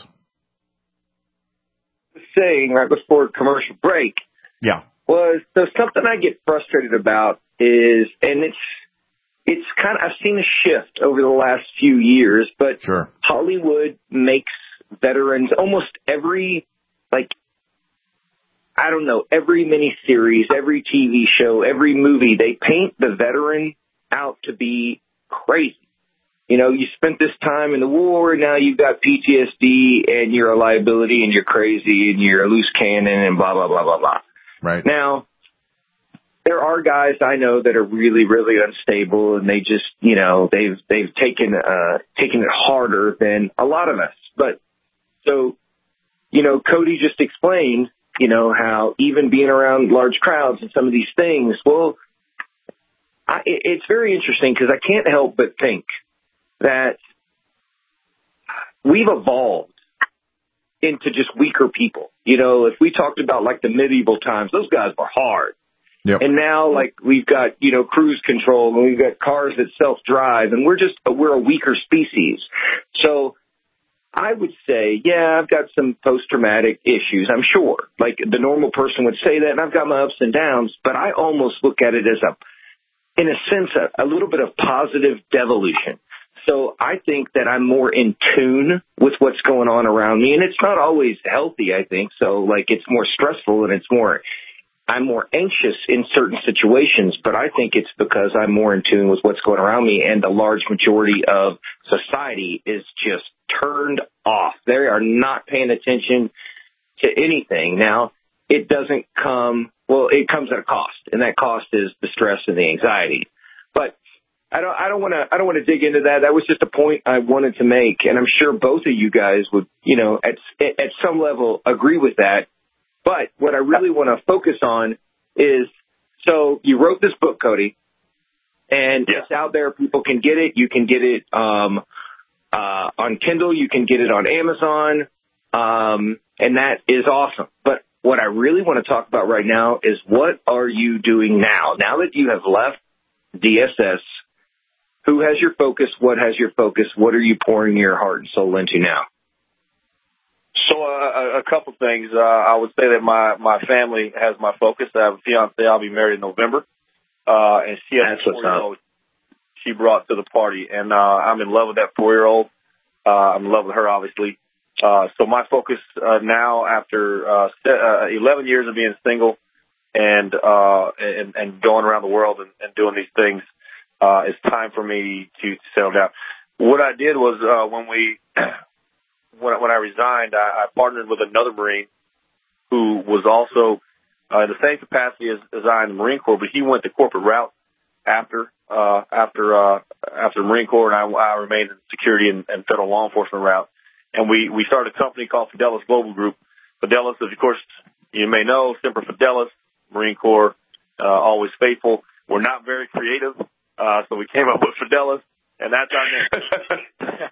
Saying right before commercial break, yeah, was so something I get frustrated about is, and it's it's kind of, I've seen a shift over the last few years, but sure. Hollywood makes veterans almost every like. I don't know, every miniseries, every T V show, every movie, they paint the veteran out to be crazy. You know, you spent this time in the war, now you've got P T S D, and you're a liability, and you're crazy, and you're a loose cannon, and blah, blah, blah, blah, blah. Right. Now, there are guys I know that are really, really unstable, and they just, you know, they've they've taken uh, taken it harder than a lot of us. But, so, you know, Cody just explained, you know, how even being around large crowds and some of these things, well, I, it's very interesting because I can't help but think that we've evolved into just weaker people. You know, if we talked about like the medieval times, those guys were hard. Yep. And now, like, we've got, you know, cruise control and we've got cars that self-drive, and we're just, we're a weaker species. So I would say, yeah, I've got some post-traumatic issues, I'm sure. Like the normal person would say that, and I've got my ups and downs, but I almost look at it as a, in a sense, a, a little bit of positive devolution. So I think that I'm more in tune with what's going on around me, and it's not always healthy, I think. So, like, it's more stressful and it's more, I'm more anxious in certain situations, but I think it's because I'm more in tune with what's going around me, and the large majority of society is just turned off. They are not paying attention to anything. Now, it doesn't come, well, it comes at a cost, and that cost is the stress and the anxiety. But I don't, I don't want to, I don't want to dig into that. That was just a point I wanted to make, and I'm sure both of you guys would, you know, at at some level agree with that. But what I really want to focus on is, so you wrote this book, Cody, and yeah. it's out there. People can get it. You can get it um, uh, on Kindle. You can get it on Amazon, um, and that is awesome. But what I really want to talk about right now is what are you doing now? Now that you have left D S S, who has your focus? What has your focus? What are you pouring your heart and soul into now? So uh, a couple things. Uh, I would say that my, my family has my focus. I have a fiance. I'll be married in November. Uh, and she has a four-year-old she brought to the party. And uh, I'm in love with that four-year-old. Uh, I'm in love with her, obviously. Uh, so my focus uh, now, after uh, eleven years of being single and uh, and, and going around the world and, and doing these things, uh, it's time for me to settle down. What I did was uh, when we when, when I resigned, I, I partnered with another Marine who was also uh, in the same capacity as, as I in the Marine Corps, but he went the corporate route after uh, after uh, after the Marine Corps, and I, I remained in security and, and federal law enforcement route. And we, we started a company called Fidelis Global Group. Fidelis, of course, you may know, Semper Fidelis, Marine Corps, uh, always faithful. We're not very creative, uh, so we came up with Fidelis, and that's our name.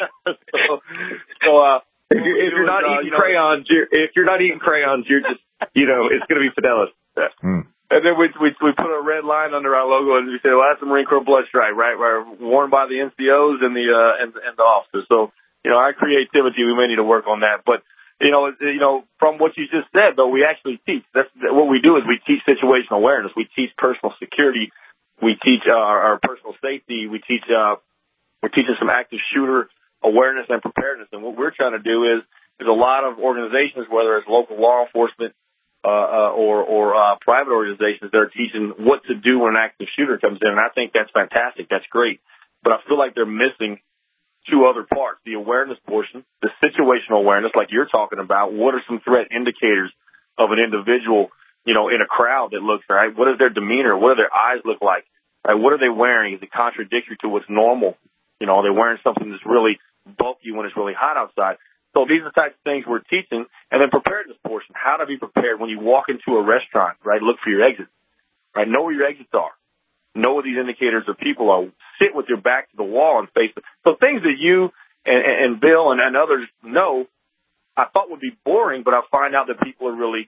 so, so uh, if you're, if you're not uh, eating you know, crayons, you're, if you're not eating crayons, you're just, you know, it's going to be Fidelis. Yeah. Hmm. And then we, we we put a red line under our logo, and we said, well, that's the Marine Corps blood stripe, right? We're worn by the N C Os and the uh, and, and the officers. So, you know, our creativity, we may need to work on that. But, you know, you know, from what you just said, though, we actually teach. That's what we do is we teach situational awareness. We teach personal security. We teach uh, our, our personal safety. We teach, uh, we're teaching some active shooter awareness and preparedness. And what we're trying to do is there's a lot of organizations, whether it's local law enforcement uh, uh, or, or uh, private organizations that are teaching what to do when an active shooter comes in. And I think that's fantastic. That's great. But I feel like they're missing two other parts, the awareness portion, the situational awareness, like you're talking about. What are some threat indicators of an individual, you know, in a crowd that looks, right? What is their demeanor? What do their eyes look like? Right? What are they wearing? Is it contradictory to what's normal? You know, are they wearing something that's really bulky when it's really hot outside? So these are the types of things we're teaching. And then preparedness portion, how to be prepared when you walk into a restaurant, right? Look for your exits, right? Know where your exits are. Know what these indicators of people are. Sit with your back to the wall and face it. So things that you and, and Bill and, and others know, I thought would be boring, but I find out that people are really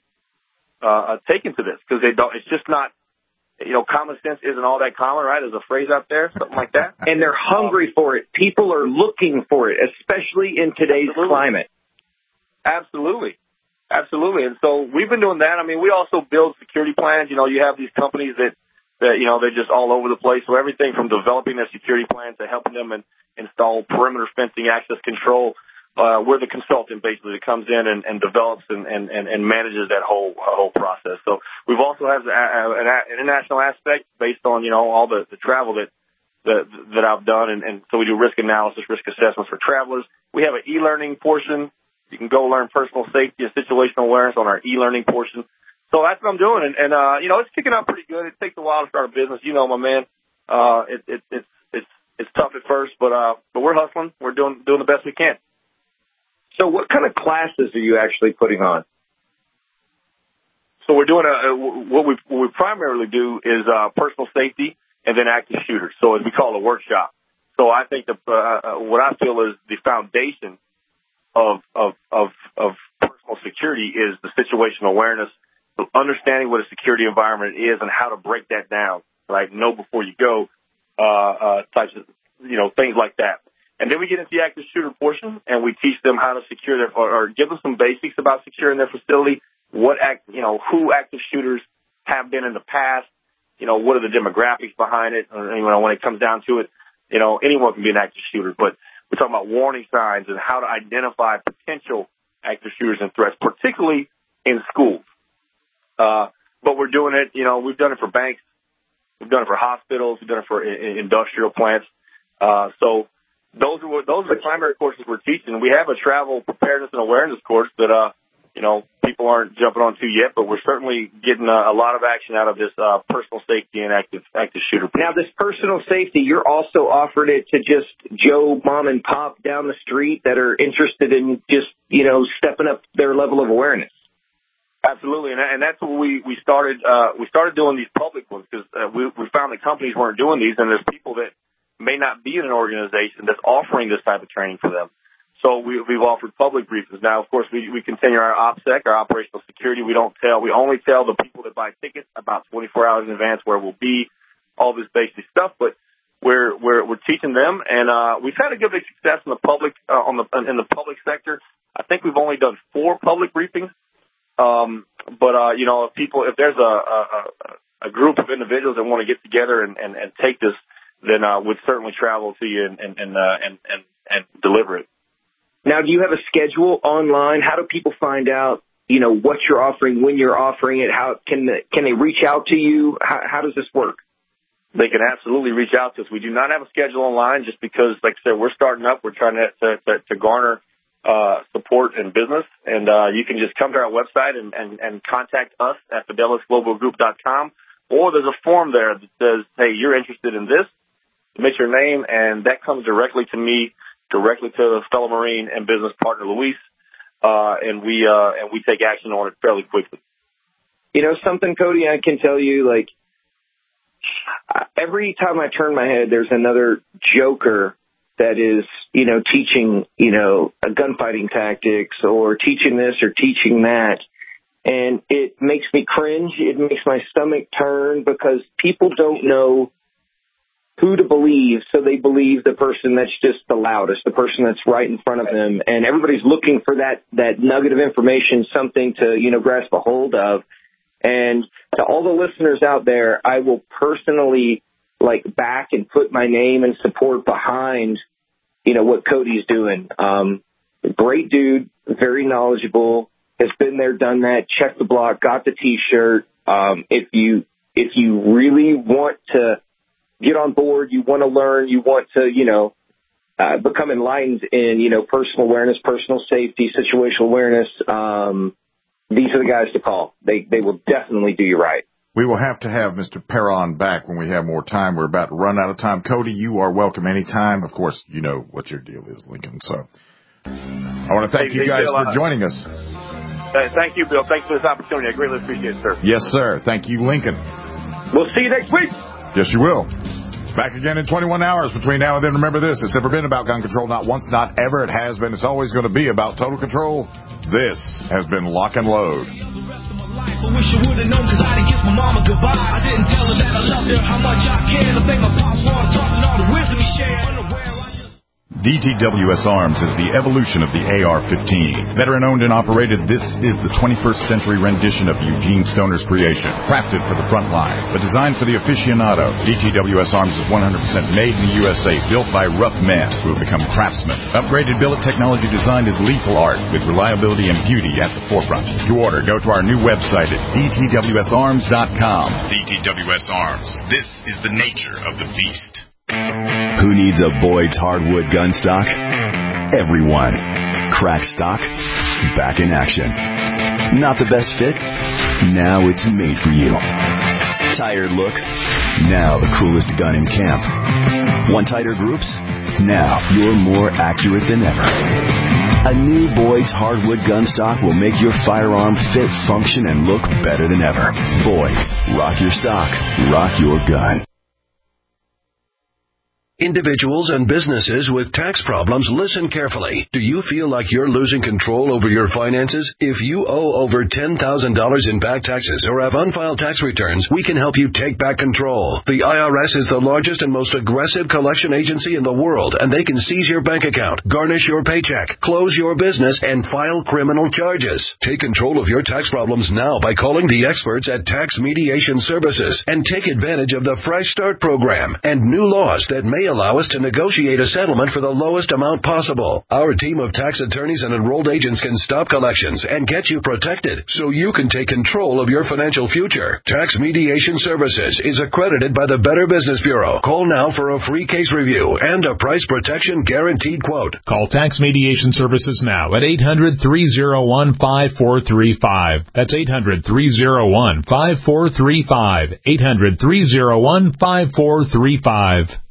uh, taken to this because they don't. It's just not, you know, common sense isn't all that common, right? There's a phrase out there, something like that. And they're hungry for it. People are looking for it, especially in today's Absolutely. climate. Absolutely. Absolutely. And so we've been doing that. I mean, we also build security plans. You know, you have these companies that, that, you know, they're just all over the place. So everything from developing their security plans to helping them and install perimeter fencing, access control. Uh, we're the consultant basically that comes in and, and develops and, and, and manages that whole uh, whole process. So we've also have an international aspect based on, you know, all the, the travel that, that that I've done. And, and so we do risk analysis, risk assessments for travelers. We have an e-learning portion. You can go learn personal safety and situational awareness on our e-learning portion. So that's what I'm doing, and, and uh, you know, it's kicking out pretty good. It takes a while to start a business, you know, my man. Uh, it, it, it's it's it's tough at first, but uh, but we're hustling. We're doing doing the best we can. So, what kind of classes are you actually putting on? So we're doing a, what we what we primarily do is uh, personal safety and then active shooters. So as we call it, a workshop. So I think the uh, what I feel is the foundation of of of of personal security is the situational awareness. Understanding what a security environment is and how to break that down, right? Know before you go, uh, uh, types of, you know, things like that. And then we get into the active shooter portion and we teach them how to secure their, or, or give them some basics about securing their facility. What act, you know, who active shooters have been in the past, you know, what are the demographics behind it? Or, you know, when it comes down to it, you know, anyone can be an active shooter, but we're talking about warning signs and how to identify potential active shooters and threats, particularly in schools. Uh, but we're doing it, you know, we've done it for banks, we've done it for hospitals, we've done it for I- industrial plants. Uh, so those are what, those are the primary courses we're teaching. We have a travel preparedness and awareness course that, uh, you know, people aren't jumping on to yet, but we're certainly getting a, a lot of action out of this, uh, personal safety and active, active shooter. Now, this personal safety, you're also offering it to just Joe, mom and pop down the street that are interested in just, you know, stepping up their level of awareness. Absolutely, and, and that's what we we started. Uh, we started doing these public ones because uh, we, we found that companies weren't doing these, and there's people that may not be in an organization that's offering this type of training for them. So we, we've offered public briefings. Now, of course, we, we continue our OPSEC, our operational security. We don't tell. We only tell the people that buy tickets about twenty-four hours in advance where we'll be, all this basic stuff. But we're we're we're teaching them, and uh, we've had a good big success in the public uh, on the in the public sector. I think we've only done four public briefings. Um, but, uh, you know, if people, if there's a, a, a group of individuals that want to get together and, and, and take this, then, uh, we'd certainly travel to you and, and, and, uh, and, and, and deliver it. Now, do you have a schedule online? How do people find out, you know, what you're offering, when you're offering it? How can, the, can they reach out to you? How, how does this work? They can absolutely reach out to us. We do not have a schedule online just because, like I said, we're starting up. We're trying to, to, to, to garner Uh, support in business, and uh, you can just come to our website and, and, and contact us at fidelis global group dot com, or there's a form there that says, hey, you're interested in this, submit your name, and that comes directly to me, directly to the fellow Marine and business partner, Luis, uh, and we uh, and we take action on it fairly quickly. You know, something, Cody, I can tell you, like, every time I turn my head, there's another joker that is, you know, teaching, you know, a gunfighting tactics or teaching this or teaching that. And it makes me cringe. It makes my stomach turn because people don't know who to believe. So they believe the person that's just the loudest, the person that's right in front of them. And everybody's looking for that, that nugget of information, something to, you know, grasp a hold of. And to all the listeners out there, I will personally like back and put my name and support behind, you know, what Cody's doing. Um, great dude, very knowledgeable, has been there, done that, checked the block, got the t-shirt. Um, if you, if you really want to get on board, you want to learn, you want to, you know, uh, become enlightened in, you know, personal awareness, personal safety, situational awareness, um, these are the guys to call. They, they will definitely do you right. We will have to have Mister Perron back when we have more time. We're about to run out of time. Cody, you are welcome anytime. Of course, you know what your deal is, Lincoln. So I want to thank hey, you guys Bill, for joining us. Uh, thank you, Bill. Thanks for this opportunity. I greatly appreciate it, sir. Yes, sir. Thank you, Lincoln. We'll see you next week. Yes, you will. Back again in twenty-one hours between now and then. Remember this, it's never been about gun control. Not once, not ever. It has been. It's always going to be about total control. This has been Lock and Load. I wish I would've known cause I didn't kiss my mama goodbye. I didn't tell her that I loved her, how much I cared. I think my pops wanted talks and all the wisdom he shared. D T W S Arms is the evolution of the A R fifteen. Veteran-owned and operated, this is the twenty-first century rendition of Eugene Stoner's creation. Crafted for the front line, but designed for the aficionado. D T W S Arms is one hundred percent made in the U S A, built by rough men who have become craftsmen. Upgraded billet technology designed as lethal art, with reliability and beauty at the forefront. To order, go to our new website at D T W S arms dot com. D T W S Arms. This is the nature of the beast. Who needs a Boyd's hardwood gun stock? Everyone. Crack stock, back in action. Not the best fit? Now it's made for you. Tired look? Now the coolest gun in camp. Want tighter groups? Now you're more accurate than ever. A new Boyd's hardwood gun stock will make your firearm fit, function, and look better than ever. Boyd's. Rock your stock. Rock your gun. Individuals and businesses with tax problems, listen carefully. Do you feel like you're losing control over your finances? If you owe over ten thousand dollars in back taxes or have unfiled tax returns, we can help you take back control. The I R S is the largest and most aggressive collection agency in the world, and they can seize your bank account, garnish your paycheck, close your business, and file criminal charges. Take control of your tax problems now by calling the experts at Tax Mediation Services and take advantage of the Fresh Start program and new laws that may allow us to negotiate a settlement for the lowest amount possible. Our team of tax attorneys and enrolled agents can stop collections and get you protected so you can take control of your financial future. Tax Mediation Services is accredited by the Better Business Bureau. Call now for a free case review and a price protection guaranteed quote. Call Tax Mediation Services now at eight hundred, three oh one, five four three five. That's eight hundred, three oh one, five four three five. eight hundred, three oh one, five four three five.